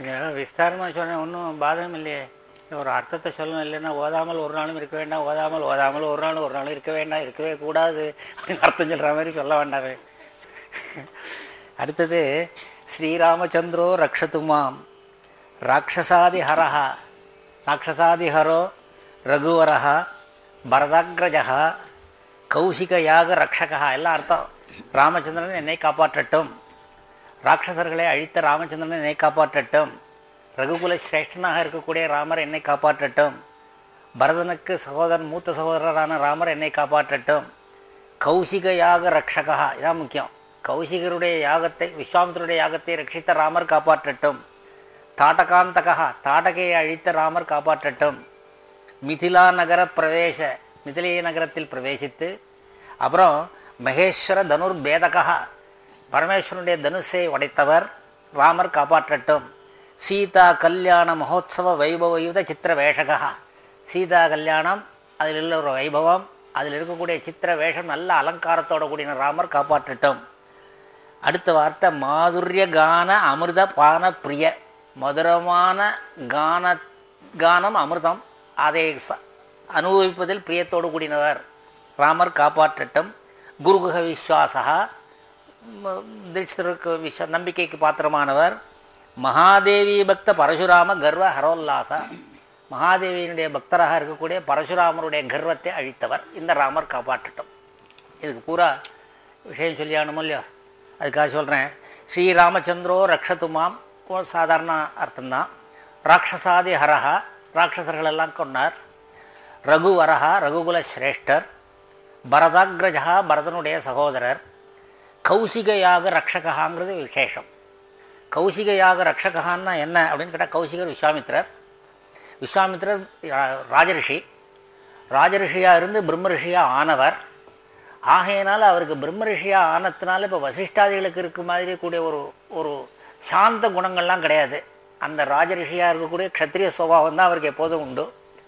விஸ்தாரமாக சொன்னேன், ஒன்றும் பாதகம் இல்லையே. ஒரு அர்த்தத்தை சொல்லணும். இல்லைன்னா ஓதாமல் ஒரு நாளும் இருக்க வேண்டாம், ஓதாமல் ஒரு நாளும் இருக்க வேண்டாம், இருக்கவே கூடாது அப்படின்னு அர்த்தம் சொல்கிற மாதிரி சொல்ல வேண்டாமே. அடுத்தது, ஸ்ரீராமச்சந்திரோ ரக்ஷதுமாம் ராட்சசாதிஹரஹா ராட்சசாதிஹரோ ரகுவரஹா பரதாக்ரஜா கௌசிக யாக ரக்ஷகா. எல்லாம் அர்த்தம். ராமச்சந்திரன் என்னை காப்பாற்றட்டும், ராட்சசர்களை அழித்த ராமச்சந்திரன் என்னை காப்பாற்றட்டும், ரகுகுல சிரேஷ்டனாக இருக்கக்கூடிய ராமர் என்னை காப்பாற்றட்டும், பரதனுக்கு மூத்த சகோதரரான ராமர் என்னை காப்பாற்றட்டும், கௌசிக யாக ரக்ஷகா. இதான் முக்கியம். கௌசிகருடைய யாகத்தை, விஸ்வாமித்திரருடைய யாகத்தை ரட்சித்த ராமர் காப்பாற்றட்டும், தாட்டகாந்தகா தாட்டகையை அழித்த ராமர் காப்பாற்றட்டும், மிதிலா நகர பிரவேச மிதிலை நகரத்தில் பிரவேசித்து, அப்புறம் மகேஸ்வர தனுர் பேதகா பரமேஸ்வரனுடைய தனுஷை உடைத்தவர் ராமர் காப்பாற்றட்டும், சீதா கல்யாண மகோத்சவ வைபவயுத சித்திர வேஷகா சீதா கல்யாணம் அதில் உள்ள ஒரு வைபவம், அதில் இருக்கக்கூடிய சித்திர வேஷம் நல்ல அலங்காரத்தோட கூடின ராமர் காப்பாற்றட்டும். அடுத்த வார்த்தை மாதுரிய கான அமிர்த பான பிரிய. மதுரமான கானம் அமிர்தம், அதை அனுபவிப்பதில் பிரியத்தோடு கூடினவர் ராமர் காப்பாற்றட்டும். குருகுக விஸ்வாசா தீட்சிதருக்கு நம்பிக்கைக்கு பாத்திரமானவர். மகாதேவி பக்த பரசுராம கர்வ ஹரோல்லாசா மகாதேவியினுடைய பக்தராக இருக்கக்கூடிய பரசுராமருடைய கர்வத்தை அழித்தவர் இந்த ராமர் காப்பாற்றட்டும். இதுக்கு பூரா விஷயம் சொல்லியானுமோ இல்லையோ, அதுக்காக சொல்கிறேன். ஸ்ரீராமச்சந்திரோ ரக்ஷதுமாம் சாதாரண அர்த்தம்தான். ராட்சசாதி ஹரஹா ராட்சசர்களெல்லாம் கொண்டார். ரகுவரஹா ரகுகுல சிரேஷ்டர். பரதாக்ரஜா பரதனுடைய சகோதரர். கௌசிக யாக ரக்ஷகாங்கிறது விசேஷம். கௌசிக யாக ரக்ஷகான்னா என்ன அப்படின்னு கேட்டால், கௌசிகர் விஸ்வாமித்திரர். விஸ்வாமித்திரர் ராஜரிஷி. ராஜரிஷியாக இருந்து பிரம்ம ரிஷியாக ஆனவர். ஆகையினால அவருக்கு பிரம்ம ரிஷியாக ஆனதுனால இப்போ வசிஷ்டாதிகளுக்கு இருக்க மாதிரி கூடிய ஒரு சாந்த குணங்கள்லாம் கிடையாது. அந்த ராஜரிஷியாக இருக்கக்கூடிய க்ஷத்ரிய சுபாவம் தான் அவருக்கு எப்போதும் உண்டு.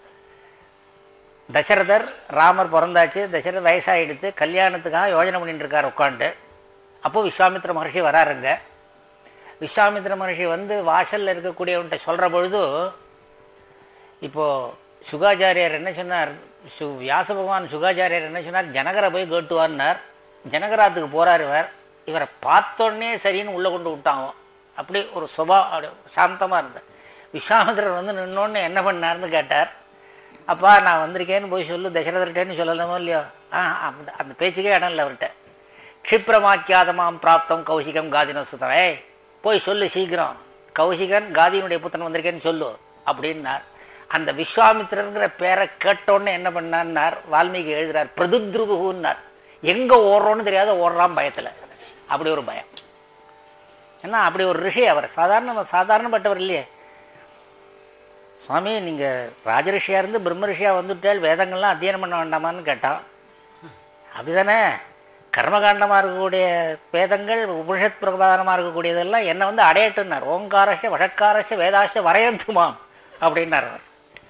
தசரதர் ராமர் பிறந்தாச்சு, தசரதர் வயசாகிடுத்து, கல்யாணத்துக்காக யோஜனை பண்ணிட்டு இருக்கார் உட்காண்டு. அப்போது விஸ்வாமித்திர மகர்ஷி வராருங்க. விஸ்வாமித்திர மகர்ஷி வந்து வாசலில் இருக்கக்கூடியவன்ட்ட சொல்கிற பொழுது, இப்போது சுகாச்சாரியர் என்ன சொன்னார், வியாச பகவான் சுகாச்சாரியர் என்ன சொன்னார், ஜனகரை போய் கேட்டுவார்னார். ஜனகராத்துக்கு போகிறார் இவர். இவரை பார்த்தோன்னே சரின்னு உள்ளே கொண்டு விட்டாங்க. அப்படி ஒரு அப்படி சாந்தமாக இருந்தார். விஸ்வாமித்திரர் வந்து நின்னோன்னு என்ன பண்ணார்னு கேட்டார். அப்பா நான் வந்திருக்கேன்னு போய் சொல்லு தசரதர்கிட்டேன்னு சொல்லலாமோ இல்லையோ. அந்த பேச்சுக்கே இடம் இல்லை அவர்கிட்ட. க்ஷிப்ரமாக்கியாதமாம் பிராப்தம் கௌசிகம் காதின சுதரே, போய் சொல்லு சீக்கிரம், கௌசிகன் காதியினுடைய புத்தன் வந்திருக்கேன்னு சொல்லு அப்படின்னார். அந்த விஸ்வாமித்திரங்கிற பேரை கேட்டோன்னு என்ன பண்ணார், வால்மீகி எழுதுறார், பிரதுத்ருபுன்னார். எங்கே ஓடுறோன்னு தெரியாத ஓடுறான் பயத்தில். அப்படி ஒரு பயம். ஏன்னா அப்படி ஒரு ரிஷி அவர். சாதாரணப்பட்டவர் இல்லையே. சுவாமி நீங்கள் ராஜரிஷியாக இருந்து பிரம்ம ரிஷியாக வந்துவிட்டால் வேதங்கள்லாம் அத்தியனம் பண்ண வேண்டாமான்னு கேட்டான். அப்படிதானே? கர்மகாண்டமாக இருக்கக்கூடிய வேதங்கள், உபனிஷத் பிரபாதனமாக இருக்கக்கூடியதெல்லாம் என்னை வந்து அடையட்டுன்னார். ஓங்காரஸ்ய வஷட்காரஸ்ய வேதாஸ்ய வரையந்துமாம் அப்படின்னார் அவர்.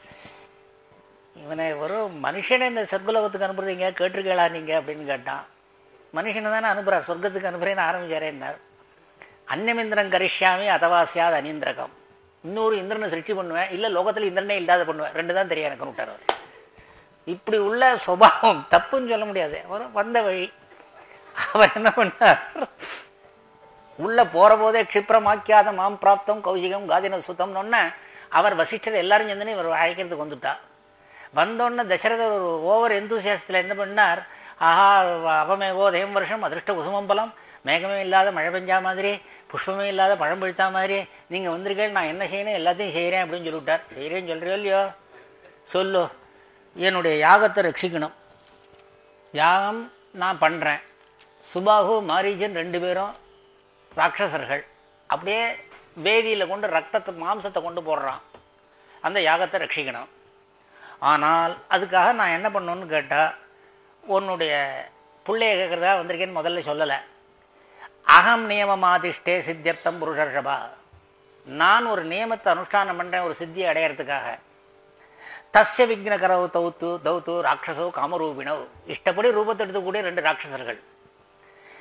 இவனை ஒரு மனுஷனை இந்த சொர்க்கலோகத்துக்கு அனுப்புறது எங்கேயா கேட்டிருக்கீங்களா நீங்கள் அப்படின்னு கேட்டான். மனுஷனை தானே அனுப்புகிறார், சொர்க்கத்துக்கு அனுப்புகிறேன்னு ஆரம்பிச்சாரேன்னார். அந்நியமிந்திரன் கரிஷ்யாமி அதவாசியாத் அனீந்திரகம். இன்னொரு இந்திரனை சிருஷ்டி பண்ணுவேன், இல்லை லோகத்தில் இந்திரனே இல்லாத பண்ணுவேன், ரெண்டு தான் தெரியும் எனக்கு விட்டார் அவர். இப்படி உள்ள சுபாவம் தப்புன்னு சொல்ல முடியாது. அவர் வந்த வழி. அவர் என்ன பண்ணார், உள்ள போகிற போதே க்ஷிப்ரமாக்கியாத மாம் பிராப்தம் கௌசிகம் காதின சுத்தம்னு அவர் வசிஷ்டர் எல்லாரும் சேர்ந்துன்னு இவர் அழைக்கிறதுக்கு வந்துட்டா. வந்தோடனே தசரதர் ஒரு ஓவர் எந்தூசியாசத்தில் என்ன பண்ணார், ஆஹா அவமேகோ தயம் வருஷம் அதிருஷ்ட குசுமம்பலம், மேகமே இல்லாத மழை பெஞ்சா மாதிரி, புஷ்பமே இல்லாத பழம் பழுத்தா மாதிரி நீங்கள் வந்திருக்கேன், நான் என்ன செய்யணும் எல்லாத்தையும் செய்கிறேன் அப்படின்னு சொல்லிவிட்டார். செய்கிறேன்னு சொல்கிறியோ இல்லையோ, சொல்லு, என்னுடைய யாகத்தை ரட்சிக்கணும், யாகம் நான் பண்ணுறேன். சுபாகு மாரீஜன் ரெண்டு பேரும் ராட்சசர்கள். அப்படியே வேதியில் கொண்டு ரத்தத்தை மாம்சத்தை கொண்டு போடுறான். அந்த யாகத்தை ரட்சிக்கணும். ஆனால் அதுக்காக நான் என்ன பண்ணணுன்னு கேட்டால், உன்னுடைய பிள்ளைய கேட்குறதா வந்திருக்கேன்னு முதல்ல சொல்லலை. அகம் நியமமாதிஷ்டே சித்தியர்த்தம் புருஷர்ஷபா, நான் ஒரு நியமத்தை அனுஷ்டானம் பண்ணுறேன் ஒரு சித்தியை அடையிறதுக்காக. தஸ்ய விக்னகரவு தௌத்து ராட்சசோ காமரூபிணவ், இஷ்டப்படி ரூபத்தை எடுத்துக்கூடிய ரெண்டு ராட்சசர்கள்.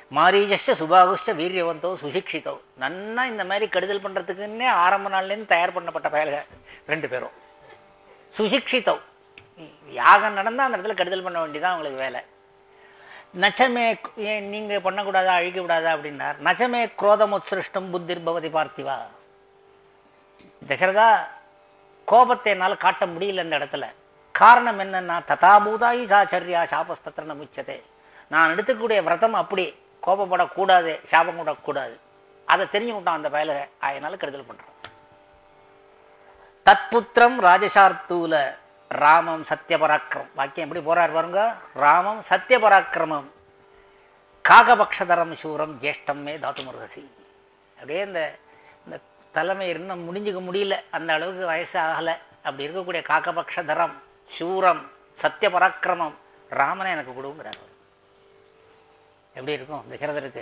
மாரீஜஸ்ட சுபாகுஷ்ட வீரியவந்தோ சுசிக்ஷித்தோ. நன்னா இந்த மாதிரி கெடுதல் பண்ணுறதுக்குன்னே ஆரம்ப நாள்லேருந்து தயார் பண்ணப்பட்ட பயல்க 2 பேரும். சுசிக்ஷித்தோ, யாகம் நடந்தால் அந்த இடத்துல கெடுதல் பண்ண வேண்டியதான் அவங்களுக்கு வேலை. நச்சமே, ஏன் நீங்கள் பண்ணக்கூடாதா, அழிக்கக்கூடாதா அப்படின்னார். நச்சமே குரோதமுத்சிருஷ்டம் புத்திர் பவதி பார்த்திவா. தசரதா, கோபத்தை என்னால் காட்ட முடியல இந்த இடத்துல. காரணம் என்னன்னா, ததாபூதாயி சாச்சரியா சாபஸ்தத்திர முச்சதே. நான் எடுத்துக்கூடிய விரதம் அப்படி கோபப்படக்கூடாது, சாபம் கூடக்கூடாது. அதை தெரிஞ்சுக்கிட்டான் அந்த பயலுக, அதனால கெடுதல் பண்ணுறான். தத்புத்திரம் ராஜசார்த்தூல ராமம் சத்தியபராக்கிரம். வாக்கியம் எப்படி போறார் பாருங்க. ராமம் சத்தியபராக்கிரமம் காகபக்ஷதரம் சூரம் ஜேஷ்டம் மே தாத்துமர்ஹசி. அப்படியே இந்த தலைமை இன்னும் முடிஞ்சுக்க முடியல, அந்த அளவுக்கு வயசு ஆகலை. அப்படி இருக்கக்கூடிய காகபக்ஷதரம் சூரம் சத்தியபராக்கிரமம் ராமனை எனக்கு கொடுங்கிறார். எப்படி இருக்கும் தசரதருக்கு?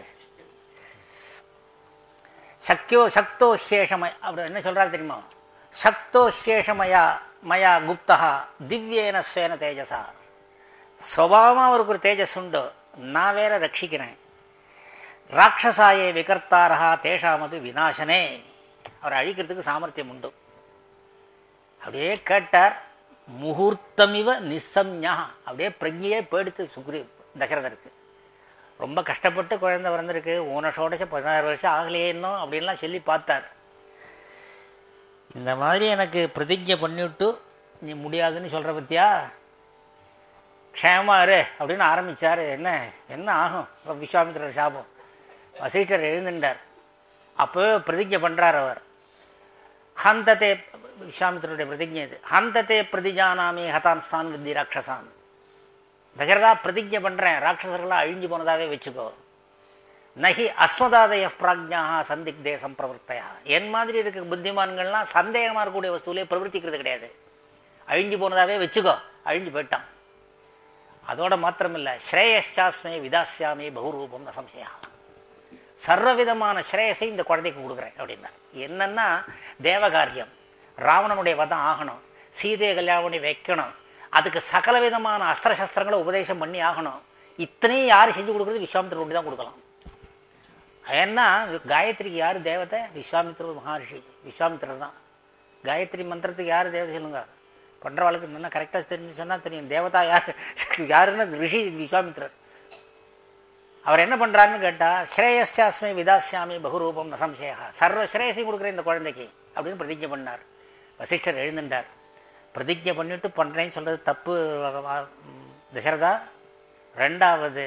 சக்தோ ஹேஷமய அப்படி என்ன சொல்றாரு தெரியுமா? சக்தோ ஹேஷமயா மயா குப்தா திவ்யேன ஸ்வேன தேஜசா. சுபாவமாக அவருக்கு ஒரு தேஜஸ் உண்டு, நான் வேற ரட்சிக்கிறேன். ராட்சசாயே விகர்த்தாரா தேஷாமபி விநாசனே. அவரை அழிக்கிறதுக்கு சாமர்த்தியம் உண்டு. அப்படியே கேட்டார். முகூர்த்தமிவ நிசம்யா. அப்படியே பிரஜையே போயிடுத்து தசரதருக்கு. ரொம்ப கஷ்டப்பட்டு குழந்தை பிறந்திருக்கு, ஊனஷோடச 16 வருஷம் ஆகலையே இன்னும் அப்படின்லாம் சொல்லி பார்த்தார். இந்த மாதிரி எனக்கு பிரதிஜை பண்ணிவிட்டு நீ முடியாதுன்னு சொல்கிற பத்தியா, க்ஷேமா இரு அப்படின்னு ஆரம்பித்தார். என்ன ஆகும்? விஸ்வாமித்திரர் சாபம். வசிஷ்டர் எழுந்துட்டார். அப்போ பிரதிஜை பண்ணுறார் அவர். ஹந்ததே, விஸ்வாமித்திரருடைய பிரதிஜை இது. ஹந்ததே பிரதிஜானாமி ஹதான் ஸ்தான் வித்தி ராட்சசான். தசரதா, பிரதிஜை பண்ணுறேன், ராட்சசர்களாக அழிஞ்சு போனதாகவே வச்சுக்கோ. நகி அஸ்மதாதய பிராஜ்யா சந்திக்தே சம்பிரவர்த்தையா. என் மாதிரி இருக்க புத்திமான்கள்லாம் சந்தேகமாக இருக்கக்கூடிய வஸ்துவிலே பிரவர்த்திக்கிறது கிடையாது. அழிஞ்சு போனதாகவே வச்சுக்கோ. அழிஞ்சு போயிட்டான். அதோட மாத்திரமில்லை, ஸ்ரேயஸ்சாஸ்மே விதாஸ்யாமி பகுரூபம் நசம்சயா. சர்வவிதமான ஸ்ரேயஸை இந்த குழந்தைக்கு கொடுக்குறேன் அப்படின்னா. என்னன்னா, தேவகாரியம், ராவணனுடைய வதம் ஆகணும், சீதையை கல்யாணம் வைக்கணும், அதுக்கு சகல விதமான அஸ்திரசஸ்திரங்களை உபதேசம் பண்ணி ஆகணும். இத்தனையும் யார் செஞ்சு கொடுக்குறது? விஸ்வாமித்திரர் தான் கொடுக்கலாம். ஏன்னா காயத்ரிக்கு யார் தேவதை? விஸ்வாமித்திரர் மகர்ஷி. விஸ்வாமித்திரர் தான். காயத்ரி மந்திரத்துக்கு யார் தேவதை சொல்லுங்க? பண்ணுறவாளுக்கு நல்லா கரெக்டாக தெரிஞ்சு சொன்னால் தெரியும். தேவதா யாருன்னு ரிஷி விஸ்வாமித்திரர். அவர் என்ன பண்ணுறாருன்னு கேட்டால், ஸ்ரேயஸ்சாஸ்மை விதாஸ்யாமி பகுரூபம் நசம்சயா. சர்வ ஸ்ரேயசையும் கொடுக்குறேன் இந்த குழந்தைக்கு அப்படின்னு பிரதிஜை பண்ணார். வசிஷ்டர் எழுந்துட்டார். பிரதிஜை பண்ணிவிட்டு பண்ணுறேன்னு சொல்கிறது தப்பு தசரதா. ரெண்டாவது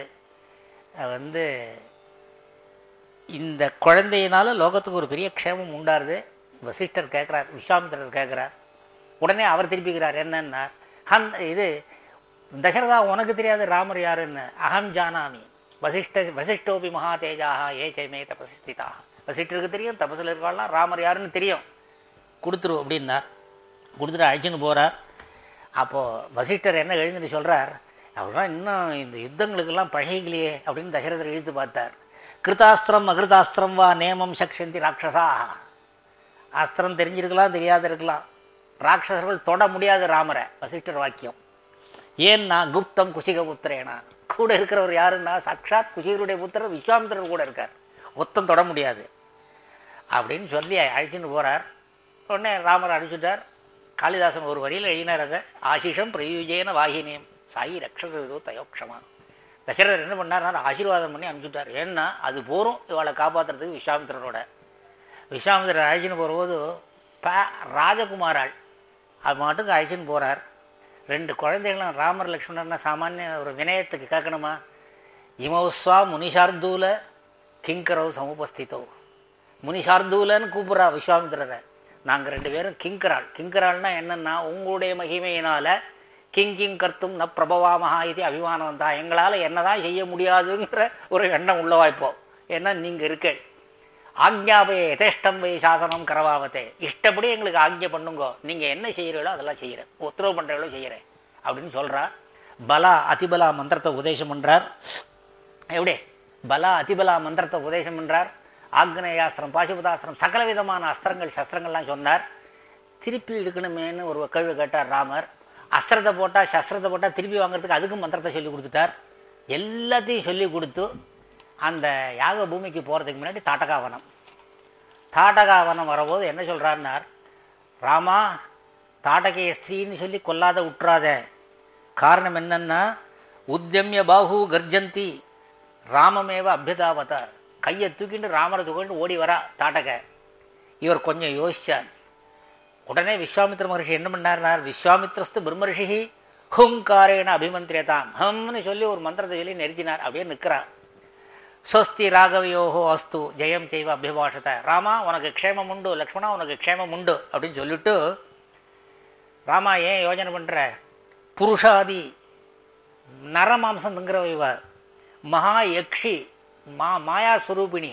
இந்த குழந்தையினால லோகத்துக்கு ஒரு பெரிய க்ஷேமம் உண்டாருது. வசிஷ்டர் கேட்குறார், விஸ்வாமித்திரர் கேட்குறார். உடனே அவர் திருப்பிக்கிறார். என்னன்னா, இது தசரதா, உனக்கு தெரியாது ராமர் யாருன்னு? அகம் ஜானாமி வசிஷ்டோபி மகா தேஜாக ஏ ஜெயமே தபசிஸ்திதா. வசிஷ்டருக்கு தெரியும், தபசில் இருக்கலாம், ராமர் யாருன்னு தெரியும், கொடுத்துரு அப்படின்னார். கொடுத்துட்டு அழைச்சின்னு போகிறார். அப்போது வசிஷ்டர் என்ன எழுந்துட்டு சொல்கிறார், அவர்லாம் இன்னும் இந்த யுத்தங்களுக்கெல்லாம் பழகிக்கலையே அப்படின்னு தசரதர் இழுத்து பார்த்தார். கிருதாஸ்திரம் அகிருதாஸ்திரம் வா நேமம் சக்ஷந்தி ராட்சசா. அஸ்திரம் தெரிஞ்சிருக்கலாம், தெரியாத இருக்கலாம், ராட்சசர்கள் தொட முடியாது ராமரை. வசிஷ்டர் வாக்கியம். ஏன்னா குப்தம் குசிக புத்திரேனா. கூட இருக்கிறவர் யாருன்னா சாட்சாத் குசிகருடைய புத்திரர் விஸ்வாமித்திரர் கூட இருக்கார். ஒத்தம் தொட முடியாது அப்படின்னு சொல்லி அழிச்சுன்னு போகிறார். உடனே ராமர் அழிச்சுட்டார். காளிதாசன் ஒரு வரியில் எழுதினார் அதை. ஆசிஷம் பிரயுஜேன வாகினியம் சாயி ரக்ஷதோ தயோக்ஷமா. தசரதர் என்ன பண்ணார்? ஆசீர்வாதம் பண்ணி அனுப்பிச்சுட்டார். ஏன்னா அது போரும் இவளை காப்பாற்றுறதுக்கு விஸ்வாமித்திரரோட. விஸ்வாமித்திரர் அழைச்சின்னு போகிறபோது ராஜகுமாராள் அது மாட்டுக்கு அழைச்சின்னு போகிறார். 2 குழந்தைகளும் ராமர் லக்ஷ்மணர்னா சாமானிய ஒரு வினயத்துக்கு கேட்கணுமா? இமௌஸ்வா முனிஷார்தூல கிங்கரவ் சமுபஸ்தித்தோ. முனிஷார்தூலன்னு கூப்பிட்றா விஸ்வாமித்திரரை. நாங்கள் 2 பேரும் கிங்கராள். கிங்கராள்னா என்னென்னா, உங்களுடைய மகிமையினால் கிங் கர்த்தும் ந பிரபவாமஹா இது அபிமானம் வந்தா. எங்களால் என்னதான் செய்ய முடியாதுங்கிற ஒரு எண்ணம் உள்ளவாய்ப்போம். ஏன்னா நீங்கள் இருக்க. ஆக்ஞாபய யதேஷ்டம் வை சாசனம் கரவாவத்தே. இஷ்டப்படி எங்களுக்கு ஆக்ஞை பண்ணுங்கோ, நீங்கள் என்ன செய்கிறீங்களோ அதெல்லாம் செய்கிறேன், உத்தரவு பண்ணுறீங்களோ செய்கிறேன் அப்படின்னு சொல்கிறார். பலா அதிபலா மந்திரத்தை உபதேசம் பண்ணுறார். எப்படி பலா அதிபலா மந்திரத்தை உபதேசம் பண்ணுறார். ஆக்னேயாஸ்திரம், பாசுபதாஸ்திரம், சகல விதமான அஸ்திரங்கள் சஸ்திரங்கள்லாம் சொன்னார். திருப்பி எடுக்கணுமேனு ஒரு கேள்வி கேட்டார் ராமர். அஸ்திரத்தை போட்டால் சஸ்திரத்தை போட்டால் திருப்பி வாங்கிறதுக்கு அதுக்கும் மந்திரத்தை சொல்லி கொடுத்துட்டார். எல்லாத்தையும் சொல்லி கொடுத்து அந்த யாக பூமிக்கு போகிறதுக்கு முன்னாடி தாட்டகாவனம். தாட்டகாவனம் வரபோது என்ன சொல்கிறாருன்னார், ராமா தாட்டகைய ஸ்திரீன்னு சொல்லி கொல்லாத விட்டுறாத. காரணம் என்னன்னா, உத்தியமிய பாகு கர்ஜந்தி ராமமேவ அபியதாவத. கையை தூக்கிட்டு ராமரை தூக்கிட்டு ஓடி வரா தாட்டக. இவர் கொஞ்சம் யோசிச்சார். உடனே விஸ்வாமித்திர மகர்ஷி என்ன பண்ணார்னார், விஸ்வாமித்திரஸ்து பிரம்மர்ஷி ஹுங்காரேன அபிமந்திரியதாம். ஹம்னு சொல்லி ஒரு மந்திரத்தை சொல்லி நெருக்கினார். அப்படியே நிற்கிறார். ஸ்வஸ்தி ராகவயோகோ அஸ்து ஜெயம் செய்வ அபிபாஷத. ராமா உனக்கு க்ஷேமம் உண்டு, லக்ஷ்மணா உனக்கு க்ஷேமம் உண்டு அப்படின்னு சொல்லிட்டு, ராமா ஏன் யோஜனை பண்ணுற, புருஷாதி நரமாம்சம் திங்கிற இவ மகா யக்ஷி மாயாஸ்வரூபிணி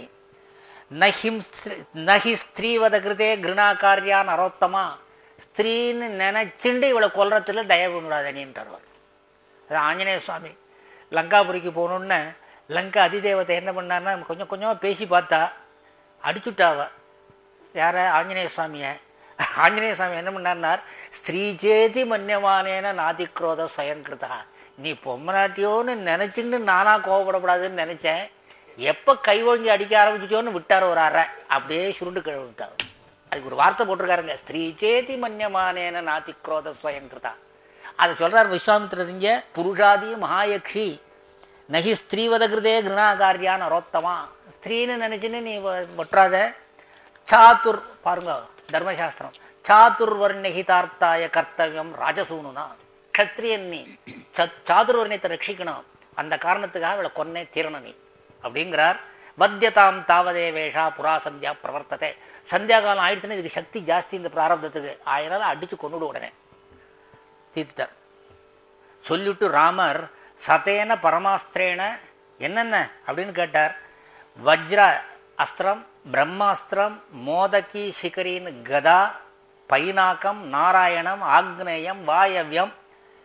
நஹி ஸ்திரீவத கிருதே கிருணாக்காரியா நரோத்தமா. ஸ்திரீன்னு நினைச்சுண்டு இவளை கொல்றதுல தயவு விடாதனின்றார். அது ஆஞ்சநேய சுவாமி லங்காபுரிக்கு போகணுன்னு லங்கா அதிதேவத்தை என்ன பண்ணார்னா, கொஞ்சம் கொஞ்சமாக பேசி பார்த்தா அடிச்சுட்டாவ. யார? ஆஞ்சநேய சுவாமியை. ஆஞ்சநேய சுவாமி என்ன பண்ணார்னார், ஸ்திரீச்சேதி மன்யமானேன நாதிக்ரோத ஸ்வயங்கிருதா. நீ பொம்மநாட்டியோன்னு நினச்சின்னு நானாக கோவப்படக்கூடாதுன்னு நினச்சேன். எப்போ கை ஒழிஞ்சு அடிக்க ஆரம்பிச்சிட்டோன்னு விட்டார் ஒரு அறை. அப்படியே சுருண்டு கழுவி விட்டார். அதுக்கு ஒரு வார்த்தை போட்டிருக்காருங்க, ஸ்திரீச்சேதி மன்யமானேன நாதிக்ரோத ஸ்வயங்கிருதா. அதை சொல்கிறார் விஸ்வாமித்திரர் இங்கே. புருஷாதி மகாயக்ஷி நகி ஸ்திரீவத கிருதே கிருணாகாரியான் அரோத்தமா. ஸ்திரீன்னு நினச்சின்னு நீ ஒட்டுறாத. சாத்துர் பாருங்க தர்மசாஸ்திரம், சாதுர்வர்ணிகிதார்த்தாய கர்த்தவியம் ராஜசூனுனா. க்ஷத்ரியன் நீ, சாதுர்வர்ணியத்தை ரட்சிக்கணும், அந்த காரணத்துக்காக அவளை கொன்னே தீரணும் நீ அப்படிங்கிறார். வத்தியதாம் தாவதே வேஷா புரா சந்தியா பிரவர்த்தத்தை. சந்தியா காலம் ஆயிடுச்சுன்னா இதுக்கு சக்தி ஜாஸ்தி இந்த பிராரப்தத்துக்கு. ஆயினால அடித்து கொண்டுவிட உடனே தீர்த்துட்டார். சொல்லிவிட்டு ராமர் சதேன பரமாஸ்திரேன என்னென்ன அப்படின்னு கேட்டார். வஜ்ர அஸ்திரம், பிரம்மாஸ்திரம், மோதகி சிகரின் கதா, பைனாக்கம், நாராயணம், ஆக்னேயம், வாயவ்யம்,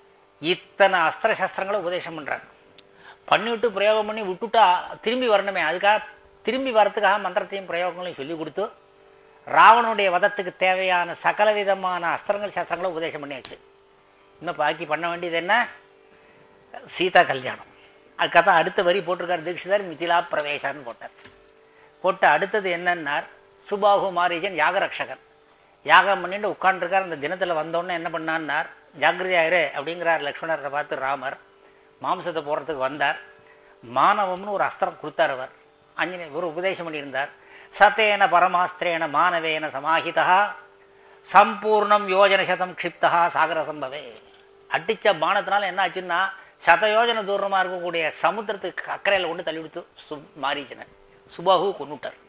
இத்தனை அஸ்திர சஸ்திரங்களை உபதேசம் பண்ணுறாங்க. பண்ணிவிட்டு பிரயோகம் பண்ணி விட்டுட்டா திரும்பி வரணுமே, அதுக்காக திரும்பி வரத்துக்காக மந்திரத்தையும் பிரயோகங்களையும் சொல்லி கொடுத்து ராவனுடைய வதத்துக்கு தேவையான சகல விதமான அஸ்திரங்கள் சஸ்திரங்களை உபதேசம் பண்ணியாச்சு. இன்னும் பாக்கி பண்ண வேண்டியது என்ன, சீதா கல்யாணம். அதுக்காக தான் அடுத்த வரி போட்டிருக்கார் தீட்சிதர், மிதிலா பிரவேசான்னு போட்டார். போட்டு அடுத்தது என்னன்னார், சுபாகு மாரீஜன் யாகரக்ஷகன் யாகம் பண்ணிட்டு உட்காண்டிருக்கார். அந்த தினத்தில் வந்தோடனே என்ன பண்ணான்னார், ஜாக்கிரதையாயிரு அப்படிங்கிறார் லக்ஷ்மணரை பார்த்து ராமர். மாம்சத்தை போடுறதுக்கு வந்தார். மானவம்னு ஒரு அஸ்திரம் கொடுத்தார் அவர். ஆஞ்சநேயர் ஒரு உபதேசம் பண்ணியிருந்தார். சதேன பரமாஸ்திரேன மானவேன சமாஹிதா சம்பூர்ணம் யோஜன சதம் க்ஷிப்தா சாகர சம்பவே. அடித்த பானத்தினால என்ன ஆச்சுன்னா, சதயோஜன தூரமாக இருக்கக்கூடிய சமுத்திரத்துக்கு அக்கறையில் கொண்டு தள்ளிவிடுத்து மாரீச்சனை. சுபாகு கொண்டுட்டார்.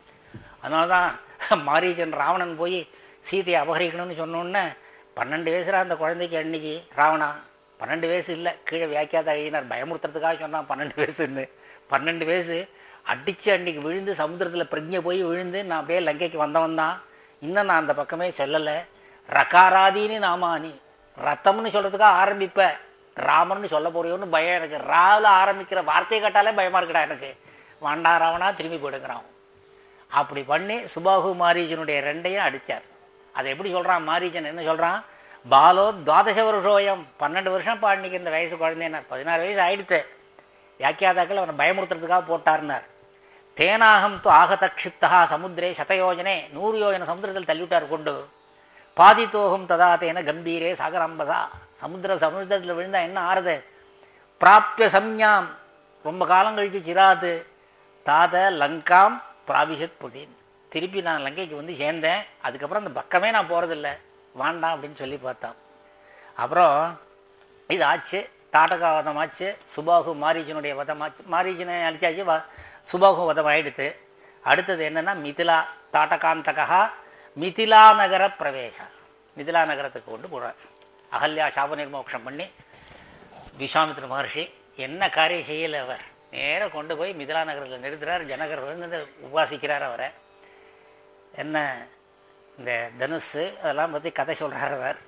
அதனால தான் மாரீச்சன் ராவணன் போய் சீதையை அபகரிக்கணும்னு சொன்னோன்னே 12 வயசுல அந்த குழந்தைக்கு அன்னைக்கு ராவணா 12 வயசு இல்லை, கீழே வியாக்கியாத அழியினார் பயமுறுத்துறதுக்காக சொன்னான் 12 வயசுன்னு. 12 வயசு அடித்து அன்னைக்கு விழுந்து சமுத்திரத்தில் பிரஜை போய் விழுந்து நான் அப்படியே லங்கைக்கு வந்தவன் தான். இன்னும் நான் அந்த பக்கமே சொல்லலை. ரகாராதீனி நாமானி, ரத்தம்னு சொல்கிறதுக்காக ஆரம்பிப்ப, ராமர்னு சொல்ல போறியோன்னு பயம் எனக்கு. ராவில் ஆரம்பிக்கிற வார்த்தையை கேட்டாலே பயமாக இருக்கடா எனக்கு. வாண்டா ராவணா திரும்பி போயிடுங்கிறான். அப்படி பண்ணி சுபாகு மாரீஜனுடைய 2ஐயும் அடித்தார். அதை எப்படி சொல்கிறான் மாரீஜன், என்ன சொல்கிறான், பாலோ 12 வருஷோயம், 12 வருஷம் பாண்டிக்கு இந்த வயசு குழந்தைனார். 16 வயசு ஆயிடுத்து. வியாக்கியாதாக்கள் அவனை பயமுறுத்துறதுக்காக போட்டார்னார். தேனாகம் து ஆகத க்ஷிப்தா சமுத்திரே சதயோஜனே, 100 யோஜனை சமுத்திரத்தில் தள்ளிவிட்டார் கொண்டு. பாதித்தோகம் ததா தேன கம்பீரே சாகராம்பதா, சமுத்திரத்தில் விழுந்தா என்ன ஆறுது. பிராப்பிய சம்யாம், ரொம்ப காலம் கழித்து சிராது. தாத லங்காம் பிராபிஷத் புதீன், திருப்பி நான் லங்கைக்கு வந்து சேர்ந்தேன். அதுக்கப்புறம் அந்த பக்கமே நான் போகிறதில்ல, வாண்டாம் அப்படின்னு சொல்லி பார்த்தான். அப்புறம் இது ஆச்சு, தாட்டகா வதம் ஆச்சு, சுபாகு மாரீஜனுடைய வதம் ஆச்சு. மாரீஜனை அழிச்சாச்சு, சுபாகு வதம் ஆயிடுத்து. அடுத்தது என்னென்னா மிதிலா தாட்டகாந்தகா மிதிலா நகர பிரவேச. மிதிலா நகரத்துக்கு கொண்டு போகிறார். அகல்யா சாப நிர்மோக்ஷம் பண்ணி விஸ்வாமித்திர மகர்ஷி என்ன காரியம் செய்யலை. அவர் நேராக கொண்டு போய் மிதிலா நகரத்தில் நிறுத்துறார். ஜனகர் வந்து உபாசிக்கிறார் அவரை. என்ன இந்த தனுஷு அதெல்லாம் பற்றி கதை சொல்கிறார் அவர்.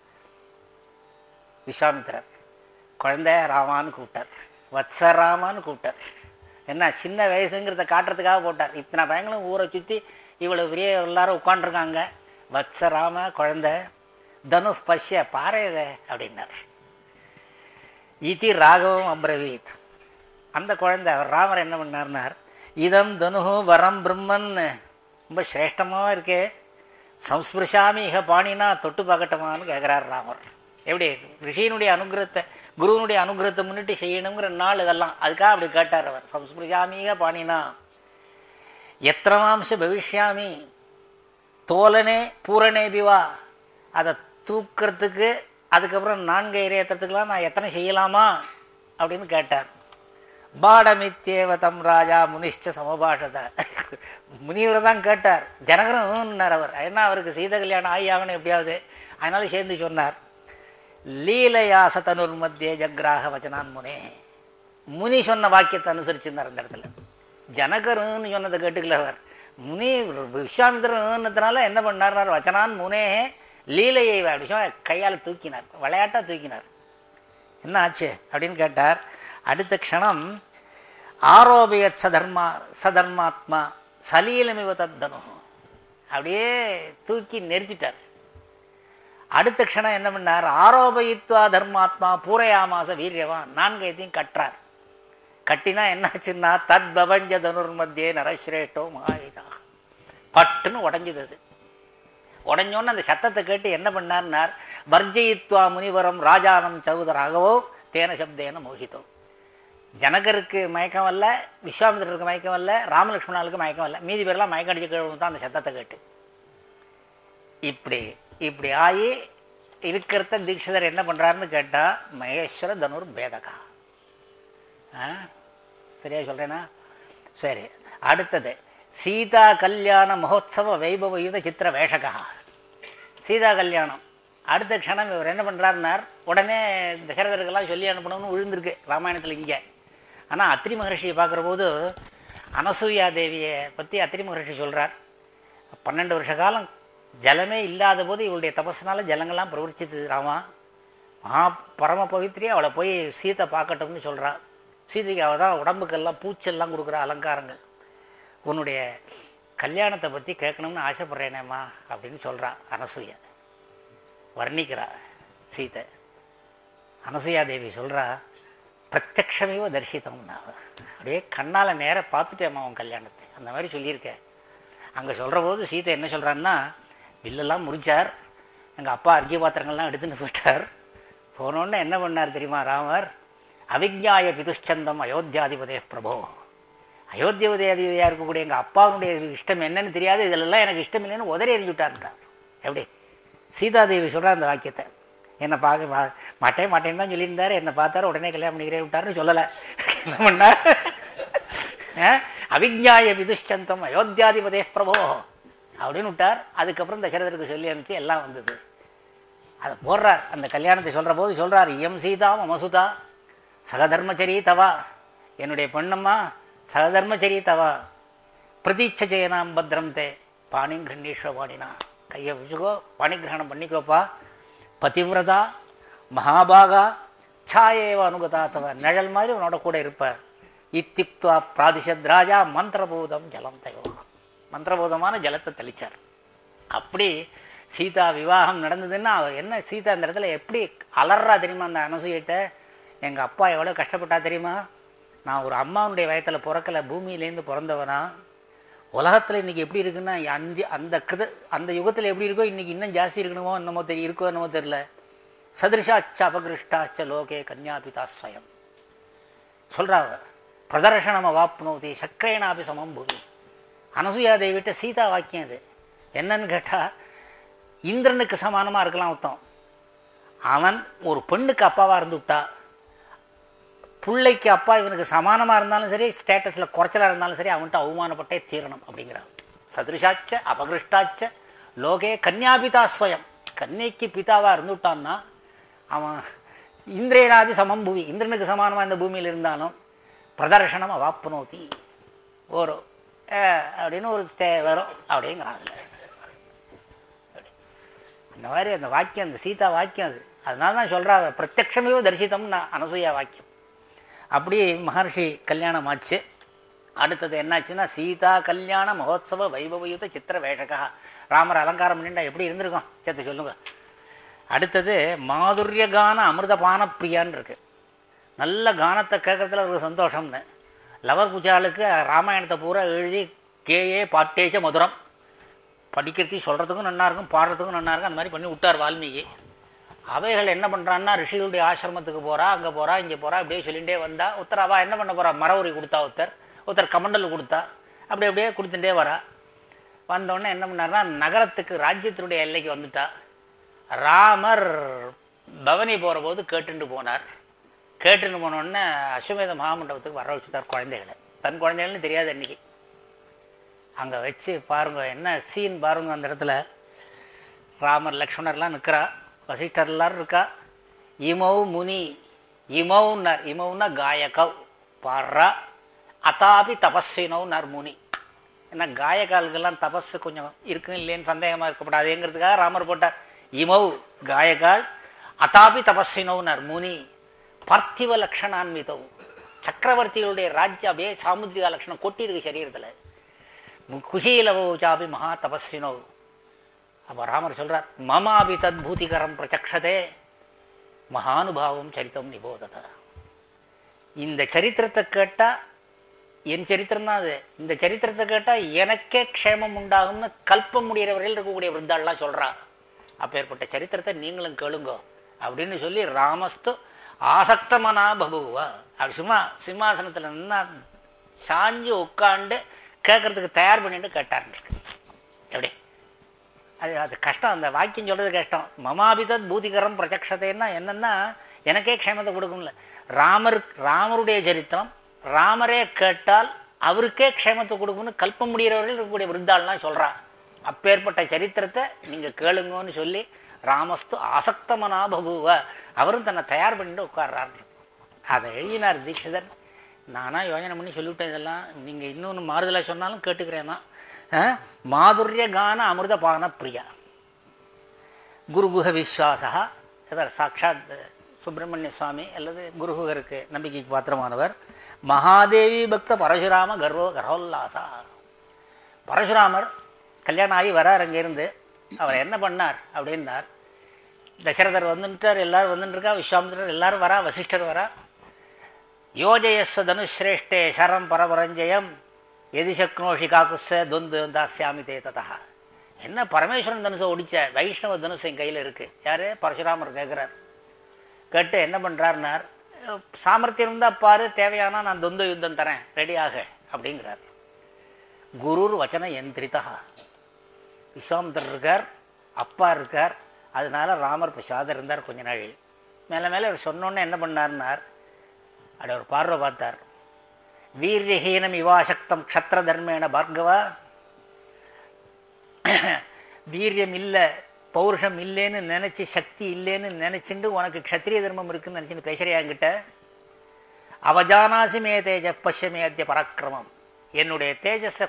விஸ்வாமித்திரர் குழந்தை ராமான்னு கூப்பிட்டார், வத்சராமான்னு கூப்பிட்டார். என்ன சின்ன வயசுங்கிறத காட்டுறதுக்காக போட்டார். இத்தனை பயங்களும் ஊரை சுற்றி இவ்வளோ பெரிய எல்லாரும் உட்காண்டிருக்காங்க. வத்சராம குழந்தை, தனுஷ் பஷ்ய பாரு இதை அப்படின்னார். இதி ராகவும் அப்ரவீத். அந்த குழந்தை அவர் ராமர் என்ன பண்ணார்னார், இதம் தனுஹு வரம் பிரம்மன், ரொம்ப சிரேஷ்டமாக இருக்கே, சம்ஸ்பிருஷாமி இக பாணினா தொட்டு பார்க்கட்டமான்னு கேட்குறார் ராமர். எப்படி ரிஷியினுடைய அனுகிரகத்தை, குருவனுடைய அனுகிரகத்தை முன்னிட்டு செய்யணுங்கிற நாள் இதெல்லாம், அதுக்காக அப்படி கேட்டார் அவர். சம்ஸ்பிருஷாமிக பாணினா எத்திரமாம்ச பவிஷ்யாமி தோலனே பூரணே பிவா, அதை தூக்கிறதுக்கு அதுக்கப்புறம் 4 ஏற்றத்துக்கெலாம் நான் எத்தனை செய்யலாமா அப்படின்னு கேட்டார். பாடமித்தேவதம் ராஜா முனிஷ்ட சமபாஷத, முனிவரை தான் கேட்டார். ஜனகரன்னார் அவர். ஏன்னா அவருக்கு சீத கல்யாணம் ஆகியாகணும் எப்படியாவது, அதனால சேர்ந்து சொன்னார். லீலையாச தனுர் மத்தியே ஜக்ராக வச்சனான் முனே, முனி சொன்ன வாக்கியத்தை அனுசரிச்சிருந்தார் அந்த இடத்துல. ஜனகருன்னு சொன்னதை கேட்டுக்கல அவர். முனி விஸ்வாமித்திரன்றதுனால என்ன பண்ணார், வச்சனான் முனே லீலையை விஷயம் கையால் தூக்கினார், விளையாட்டாக தூக்கினார். என்ன ஆச்சு அப்படின்னு கேட்டார். அடுத்த க்ஷணம் ஆரோபியத் சதர்மாத்மா சலீலமிவ தத்தனு, அப்படியே தூக்கி நெரிச்சிட்டார். அடுத்த க்ஷணம் என்ன பண்ணார், ஆரோபயித்வா தர்மாத்மா பூரையாமாச வீரியவான், 4 கட்டுறார். கட்டினா என்னாச்சுன்னா தத் பவஞ்ச தனுர் மத்தியே நரஸ்ரேஷ்டோ மகாயுதா, பட்டுன்னு உடஞ்சுது. அது உடஞ்சோன்னு அந்த சத்தத்தை கேட்டு என்ன பண்ணார்னார், வர்ஜயித்வா முனிவரம் ராஜானம் சௌதராகவோ தேன சப்தேன மோகிதோ. ஜனகருக்கு மயக்கம் அல்ல, விஸ்வாமித்திரருக்கு மயக்கம் அல்ல, ராமலட்சுமணாளுக்கு மயக்கம் அல்ல, மீதி பேரெல்லாம் மயக்கம் அடிச்சு கேள்வி தான் அந்த சத்தத்தை கேட்டு. இப்படி ஆகி இருக்கிறத தீட்சிதர் என்ன பண்ணுறாருன்னு கேட்டால், மகேஸ்வர தனுர் பேதகா. சரியா சொல்கிறேன்னா சரி. அடுத்தது சீதா கல்யாண மகோத்சவ வைபவயுத சித்திர வேஷகா. சீதா கல்யாணம் அடுத்த க்ஷணம் இவர் என்ன பண்ணுறாருனார், உடனே தசரதருக்கெல்லாம் சொல்லி அனுப்பணும்னு விழுந்திருக்கு ராமாயணத்தில் இங்கே. ஆனால் அத்திரி மகர்ஷியை பார்க்குற போது அனசூயா தேவியை பற்றி அத்திரி மகர்ஷி சொல்கிறார். 12 வருஷ காலம் ஜலமே இல்லாத போது இவளுடைய தபஸ்னால ஜலங்கள்லாம் பிரவர்த்தித்தது ராமா. பரம பவித்ரியை அவளை போய் சீத்தை பார்க்கட்டும்னு சொல்கிறா. சீதைக்கு அவள் தான் உடம்புக்கெல்லாம் பூச்செல்லாம் கொடுக்குற அலங்காரங்கள். உன்னுடைய கல்யாணத்தை பற்றி கேட்கணும்னு ஆசைப்பட்றேனேம்மா அப்படின்னு சொல்கிறா அனசூயா, வர்ணிக்கிறா சீத்தை. அனசூயா தேவி சொல்கிறா, பிரத்யக்ஷமேவ தரிசித்தம்னா, அப்படியே கண்ணால் நேராக பார்த்துட்டேம்மா உன் கல்யாணத்தை, அந்த மாதிரி சொல்லியிருக்கேன். அங்கே சொல்கிற போது சீத்தை என்ன சொல்கிறான்னா, வில்லெல்லாம் முறிச்சார், எங்கள் அப்பா அர்க்கிய பாத்திரங்கள்லாம் எடுத்துன்னு போயிட்டார். போனோன்னு என்ன பண்ணார் தெரியுமா ராமர், அவிஜ்ஞாய பிதுஷ்சந்தம் அயோத்தியாதிபதே பிரபோ, அயோத்தியாதிபதியாக இருக்கக்கூடிய எங்கள் அப்பாவுடைய இஷ்டம் என்னன்னு தெரியாது, இதிலெல்லாம் எனக்கு இஷ்டம் இல்லைன்னு உதறி எறிஞ்சுட்டார்ன்றார். எப்படி சீதாதேவி சொல்கிறார் அந்த வாக்கியத்தை. என்னை பார்க்க மாட்டேன்னு தான் சொல்லியிருந்தார், என்னை பார்த்தாரு உடனே கல்யாணம் பண்ணிக்கிறே விட்டார்னு சொல்லலை. என்ன பண்ணார், அவிஜ்ஞாய பிதுஷ்சந்தம் அயோத்தியாதிபதே பிரபோ அப்படின்னு விட்டார். அதுக்கப்புறம் தசரதருக்கு சொல்லி அனுப்பிச்சு எல்லாம் வந்தது. அதை போடுறார். அந்த கல்யாணத்தை சொல்கிற போது சொல்கிறார், இயம் சீதா மமசுதா சகதர்மச்சரி தவா, என்னுடைய பெண்ணம்மா சகதர்மச்சரி தவா, பிரதீட்ச ஜெயனாம் பத்ரம் தே பாணி கிரண்ணீஸ்வ பாணினா, கையை வச்சுக்கோ, பாணிகிரகணம் பண்ணிக்கோப்பா, பதிவிரதா மகாபாகா சாயேவ அனுகதா தவ, நிழல் மாதிரி உன்னோட கூட இருப்பார். இத்தியுக்த்வா பிராதிஷத் ராஜா மந்திரபூதம் ஜலம் தயோ, மந்திரபூதமான ஜலத்தை தெளிச்சார். அப்படி சீதா விவாகம் நடந்ததுன்னா என்ன, சீதா அந்த இடத்துல எப்படி அலறா தெரியுமா அந்த அனசூயிட்ட, எங்கள் அப்பா எவ்வளோ கஷ்டப்பட்டா தெரியுமா, நான் ஒரு அம்மாவுடைய வயத்தில் பிறக்கலை, பூமியிலேருந்து பிறந்தவனா, உலகத்தில் இன்றைக்கி எப்படி இருக்குன்னா அந்த யுகத்தில் எப்படி இருக்கோ இன்றைக்கி இன்னும் ஜாஸ்தி இருக்கணுமோ என்னமோ இருக்கோ என்னமோ தெரியல. சதிருஷாச்ச அபகிருஷ்டாச்ச லோகே கன்யாபிதா ஸ்வயம் சொல்கிறா. பிரதர்ஷனம் அவாப்னோதி சக்கரேனாபி சமம் பூமி. அனசூயா தேவிட்ட சீதா வாக்கியம் அது. என்னன்னு கேட்டால், இந்திரனுக்கு சமானமாக இருக்கலாம் ஒருத்தன், அவன் ஒரு பெண்ணுக்கு அப்பாவாக இருந்து விட்டா, பிள்ளைக்கு அப்பா இவனுக்கு சமானமாக இருந்தாலும் சரி, ஸ்டேட்டஸில் குறைச்சலாக இருந்தாலும் சரி, அவன்கிட்ட அவமானப்பட்டே தீரணும் அப்படிங்கிறான். சதிருஷாச்ச அபகிருஷ்டாச்ச லோகே கன்யாபிதா ஸ்வயம், கன்னிக்கு பிதாவாக இருந்து விட்டான்னா அவன் இந்திரேனாபி சமம் பூமி, இந்திரனுக்கு சமானமாக இந்த பூமியில் இருந்தாலும் பிரதர்ஷனம் அவாப்னோதி ஒரு அப்படின்னு ஒரு வரும் அப்படிங்கிறான். அதில் அந்த மாதிரி அந்த வாக்கியம், அந்த சீதா வாக்கியம் அது. அதனால தான் சொல்கிறா, பிரத்யக்ஷமே தரிசித்தம்னா அனசூயா வாக்கியம். அப்படி மகர்ஷி கல்யாணம் ஆச்சு. அடுத்தது என்னாச்சுன்னா, சீதா கல்யாண மகோத்சவ வைபவயுத சித்திர வேஷகா. ராமர் அலங்காரம் பண்ணிட்டா எப்படி இருந்திருக்கும் சேர்த்து சொல்லுங்க. அடுத்தது மாதுரிய கான அமிர்தபான பிரியான்னு இருக்கு. நல்ல கானத்தை கேட்கறதுல ஒரு சந்தோஷம்னு. லவர் குஜாலுக்கு ராமாயணத்தை பூரா எழுதி கேஏ பாட்டேச்ச மதுரம் படிக்கிறதுக்கு சொல்கிறதுக்கும் நல்லாயிருக்கும், பாடுறதுக்கும் நல்லாயிருக்கும், அந்த மாதிரி பண்ணி விட்டார் வால்மீகி. அவைகள் என்ன பண்ணுறான்னா ரிஷிகளுடைய ஆசிரமத்துக்கு போகிறா, அங்கே போகிறா, இங்கே போகிறா, அப்படியே சொல்லிகிட்டே வந்தா. ஒருத்தர் அவள் என்ன பண்ண போகிறா, மர உரி கொடுத்தா, ஒருத்தர் கமண்டல் கொடுத்தா, அப்படியே கொடுத்துட்டே வரா. வந்தோடனே என்ன பண்ணார்னா நகரத்துக்கு ராஜ்யத்தினுடைய எல்லைக்கு வந்துட்டா. ராமர் பவனி போகிற போது கேட்டுட்டு போனார். கேட்டுன்னு போனோடனே அஸ்வமேத மகாமண்டபத்துக்கு வர வச்சுட்டார் குழந்தைகளை. தன் குழந்தைகள்னு தெரியாது அன்றைக்கி. அங்கே வச்சு பாருங்க என்ன சீன் பாருங்க. அந்த இடத்துல ராமர் லக்ஷ்மணர்லாம் நிற்கிறா, வசிஷ்டர் எல்லாரும் இருக்கா. இமௌ முனி, இமௌன்னார், இமௌன்னா காயகவ் பாடுறா. அதாபி தபஸ்வினவுன்னார் முனி. ஏன்னா காயகால்கள்லாம் தபஸ் கொஞ்சம் இருக்குன்னு இல்லைன்னு சந்தேகமாக இருக்கப்படாதுங்கிறதுக்காக ராமர் போட்டார் இமௌ காயகால். அதாபி தபஸ்வினவுன்னார் முனி. பார்த்திவ லக்ஷணான்விதவ், சக்கரவர்த்திகளுடைய ராஜ்யம் அப்படியே சாமுத்திரிகா லட்சணம் கொட்டியிருக்கு சரீரத்தில். குஷீலவோ சாபி மகா தபஸ்வினோ. அப்போ ராமர் சொல்றார் மமாபி தத்பூதிகரம் பிரச்சக்ஷதே மகானுபாவம் சரித்தம் நிபோதத. இந்த சரித்திரத்தை கேட்டால், என் சரித்திரம் தான் அது, இந்த சரித்திரத்தை கேட்டால் எனக்கே க்ஷேமம் உண்டாகும்னு கல்பம் முடிகிறவர்கள் இருக்கக்கூடிய விருந்தாள்லாம் சொல்கிறா. அப்பேற்பட்ட சரித்திரத்தை நீங்களும் கேளுங்கோ அப்படின்னு சொல்லி ராமஸ்து ஆசக்தமனா பபுவா. அப்படி சும்மா சிம்மாசனத்தில் நின்னா சாஞ்சு உட்காண்டு கேட்கறதுக்கு தயார் பண்ணிட்டு கேட்டாருங்க. எப்படி அது கஷ்டம், அந்த வாக்கியம் சொல்றது கஷ்டம். மமாபிதத் பூதிகரம் பிரச்சக்ஷதைன்னா என்னன்னா எனக்கே க்ஷேமத்தை கொடுக்கும்ல. ராமருடைய சரித்திரம் ராமரே கேட்டால் அவருக்கே க்ஷேமத்தை கொடுக்கும்னு கல்பம் முடிகிறவர்கள் இருக்கக்கூடிய விருந்தாள்லாம் சொல்றா. அப்பேற்பட்ட சரித்திரத்தை நீங்க கேளுங்கன்னு சொல்லி ராமஸ்து ஆசக்தமனா பபுவ. அவரும் தன்னை தயார் பண்ணிட்டு உட்கார்றாரு. அதை எழுதினார் தீட்சிதர். நானா யோஜனை பண்ணி சொல்லிவிட்டேன். இதெல்லாம் நீங்கள் இன்னொன்று மாறுதலாக சொன்னாலும் கேட்டுக்கிறேன்னா. மாதுரிய கான அமிர்த பான பிரியா குருகுஹ விஸ்வாசா. சாட்சாத் சுப்பிரமணிய சுவாமி அல்லது குருகுகருக்கு நம்பிக்கைக்கு பாத்திரமானவர். மகாதேவி பக்த பரசுராம கரோல்லாசா. பரசுராமர் கல்யாணம் ஆகி வரார். அங்கேருந்து அவர் என்ன பண்ணார் அப்படின்னார். தசரதர் வந்துட்டார், எல்லாரும் வந்துட்டுருக்கா, விஸ்வாமித்திரர் எல்லாரும் வரா, வசிஷ்டர் வரா. யோஜயஸ்வ தனுஸ்ரேஷ்டே சரம் பரபரஞ்சயம் எதிசக்னோஷி காக்குச தொந்து தாஸ்யாமி தே ததா. என்ன பரமேஸ்வரன் தனுசை ஒடிச்ச வைஷ்ணவ தனுசு என் கையில் இருக்குது. யார்? பரசுராமர் கேட்குறார். கேட்டு என்ன பண்ணுறாருனார், சாமர்த்தியம் இருந்தால் பாரு, தேவையானா நான் தொந்து யுத்தம் தரேன், ரெடியாக அப்படிங்கிறார். குருர் வச்சன யந்திரிதா. விஸ்வாமித்திரர் இருக்கார், அப்பா இருக்கார். அதனால ராமர் பிரசாதம் இருந்தார். கொஞ்ச நாள் மேலே மேலே அவர் சொன்னோன்னே என்ன பண்ணார்னார், அப்படி ஒரு பார்வை பார்த்தார். வீரியஹீனம் இவாசக்தம் க்ஷத்ர தர்மேன பார்கவா. வீரியம் இல்லை, பௌருஷம் இல்லைன்னு நினச்சி, சக்தி இல்லைன்னு நினச்சிண்டு உனக்கு க்ஷத்ரிய தர்மம் இருக்குன்னு நினச்சின்னு பேசுறியாங்கிட்ட. அவஜானாசி மே தேஜ பஷ்யமே அத்திய பராக்கிரமம். என்னுடைய தேஜஸை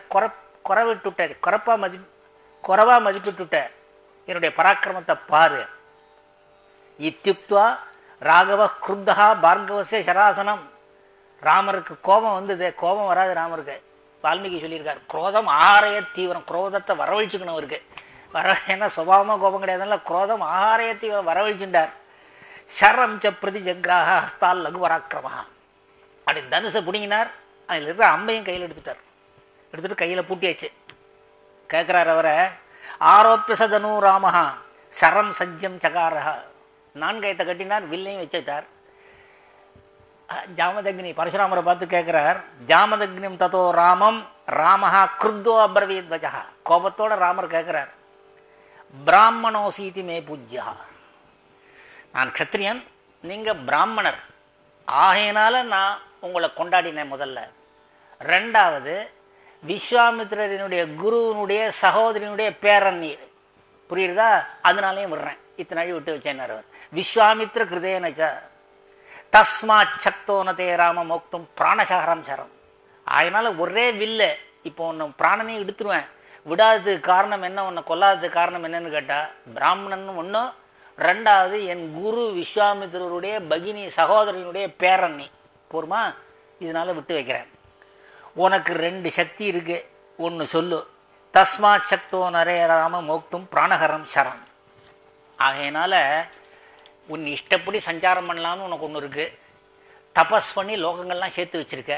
குறைவா மதிப்பிட்டுட்ட, என்னுடைய பராக்கிரமத்தை பாரு. இத்தியுக்துவா ராகவ குருத்தா பார்கவசே சராசனம். ராமருக்கு கோபம் வந்தது. கோபம் வராது ராமருக்கு. வால்மீகி சொல்லியிருக்கார், குரோதம் ஆகாரைய தீவிரம். குரோதத்தை வரவழிச்சுக்கணும் அவருக்கு. ஏன்னா சுபாவமாக கோபம் கிடையாதுல்ல, குரோதம் ஆகாரைய தீவிரம் வரவழிச்சுட்டார். ஷரம் ச பிரதி ஜக்ராக ஹஸ்தால் லகு பராக்கிரமஹா. அப்படி தனுசை பிடிங்கினார். அதில் இருக்கிற அம்பையும் கையில் எடுத்துட்டு கையில் பூட்டியாச்சு. கேட்குறார் அவரை, ஆரோப்பிய சதனு ராமஹா சரம் சஜ்ஜம் சகாரஹா. நான்கயத்தை கட்டினார், வில்லையும் வச்சுட்டார். ஜாமதக்னி பரசுராமரை பார்த்து கேட்குறார், ஜாமதக்னிம் ததோ ராமம் ராமஹா கிருத்தோ அப்ரவீத் வஜா. கோபத்தோட ராமர் கேட்குறார், பிராமணோசீதி மே பூஜ்யா. நான் க்ஷத்ரியன், நீங்கள் பிராமணர் ஆகையினால நான் உங்களை கொண்டாடினேன் முதல்ல. ரெண்டாவது, விஸ்வாமித்திரனுடைய குருவினுடைய சகோதரியினுடைய பேரன் நீர், புரியுறதா? அதனாலையும் விடுறேன், இத்தனை நாள் விட்டு வச்சேன்னார் அவர். விஸ்வாமித்திர கிருதேனச்ச தஸ்மாத் சக்தோனதே ராம மோக்தும் பிராணசகரம் சரம். அதனால ஒரே வில்ல இப்போ உன்னை பிராணனையும் எடுத்துருவேன். விடாததுக்கு காரணம் என்ன, உன்னை கொல்லாததுக்கு காரணம் என்னன்னு கேட்டால், பிராமணன் ஒன்றும், ரெண்டாவது என் குரு விஸ்வாமித்திரருடைய பகினி சகோதரனுடைய பேரண்ணி போருமா, இதனால விட்டு வைக்கிறேன். உனக்கு ரெண்டு சக்தி இருக்கு, ஒன்று சொல்லு. தஸ்மாத் சக்தோ நரே ராம மோக்தும் பிராணஹரம் சரம். ஆகையினால உன் இஷ்டப்படி சஞ்சாரம் பண்ணலாம்னு உனக்கு ஒன்று இருக்குது. தபஸ் பண்ணி லோகங்கள்லாம் சேர்த்து வச்சுருக்க.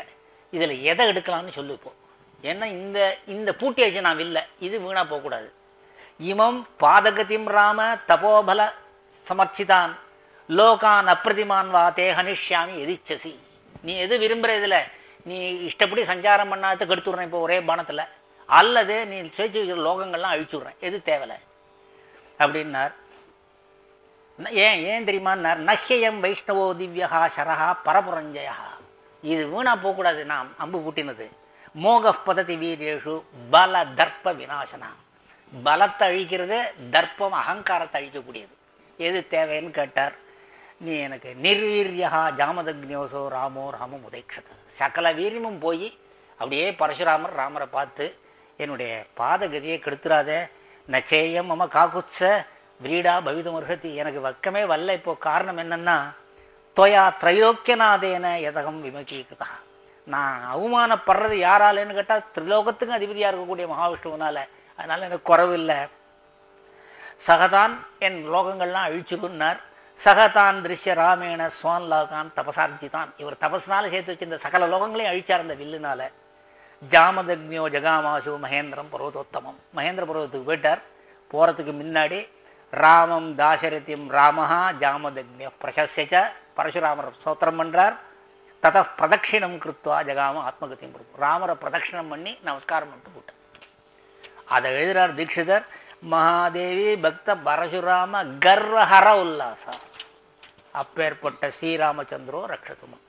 இதில் எதை எடுக்கலாம்னு சொல்லு இப்போ. ஏன்னா இந்த இந்த பூட்டியாச்சு நான் இல்லை, இது வீணாக போகக்கூடாது. இமம் பாதகதிம் ராம தபோபல சமர்ச்சிதான் லோகான் அப்பிரதிமான் வா தே ஹனிஷ்யாமி எதிச்சசி. நீ எது விரும்புகிற இதில் நீ இஷ்டப்படி சஞ்சாரம் பண்ணாத கெடுத்துடுறேன் இப்போ ஒரே பானத்தில், அல்லது நீ சுயேட்சை வைக்கிற லோகங்கள்லாம் அழிச்சுடுறேன், எது தேவலை அப்படின்னார். ஏன் தெரியுமான்னார், நஹ்யம் வைஷ்ணவோ திவ்யா சரஹா பரபுரஞ்சயா. இது வீணா போகக்கூடாது, நாம் அம்பு பூட்டினது. மோக பததி வீரேஷு பல தர்ப்ப விநாசனா. பலத்தை அழிக்கிறது, தர்ப்பம் அகங்காரத்தை அழிக்கக்கூடியது. எது தேவைன்னு கேட்டார். நீ எனக்கு நிர்வீரியா ஜாமதக்னியோசோ ராமோ ராமம் உதைக்ஷத. சகல வீரியமும் போய் அப்படியே பரசுராமர் ராமரை பார்த்து, என்னுடைய பாதகதியை கெடுத்துடாத, நச்சேயம் மம காக்குத்ச விரீடா பவிதமுர்ஹதி. எனக்கு வக்கமே வரல. இப்போ காரணம் என்னன்னா, தொயா திரைலோக்கியநாதேன எதகம் விமகீகிருதா. நான் அவமானப்படுறது யாராலேன்னு கேட்டால் திரிலோகத்துக்கும் அதிபதியாக இருக்கக்கூடிய மகாவிஷ்ணுவனால. அதனால எனக்கு குறவு இல்லை. சகதான் என் லோகங்கள்லாம் அழிச்சுருன்னார். சகதான் திருஷ்ய ராமேண சுவான் லாகான் தபசார்ஜிதான். இவர் தபஸ்னால சேர்த்து வச்சு இந்த சகல லோகங்களையும் அழிச்சார் இந்த வில்லுனால. ஜாமதக்னியோ ஜகாமாசு மகேந்திரம் பர்வதோத்தமம். மகேந்திர பர்வதத்துக்கு போயிட்டார். போகிறதுக்கு முன்னாடி ராமம் தாசரதியும் ராமஹா ஜாமதக்னிய பிரசஸ்யச்ச. பரசுராமர் ஸ்தோத்திரம் பண்ணுறார். தத பிரதட்சிணம் கிருத்வா ஜகாம ஆத்மகத்தியம் கொடுக்கும். ராமரை பிரதட்சிணம் பண்ணி நமஸ்காரம் பண்ணிட்டு போட்டார். அதை எழுதுறார் தீட்சிதர். மகாதேவி பக்த பரசுராம கர்வஹர உல்லாசா. அப்பேற்பட்ட ஸ்ரீராமச்சந்திரோ ரக்ஷத்துமா.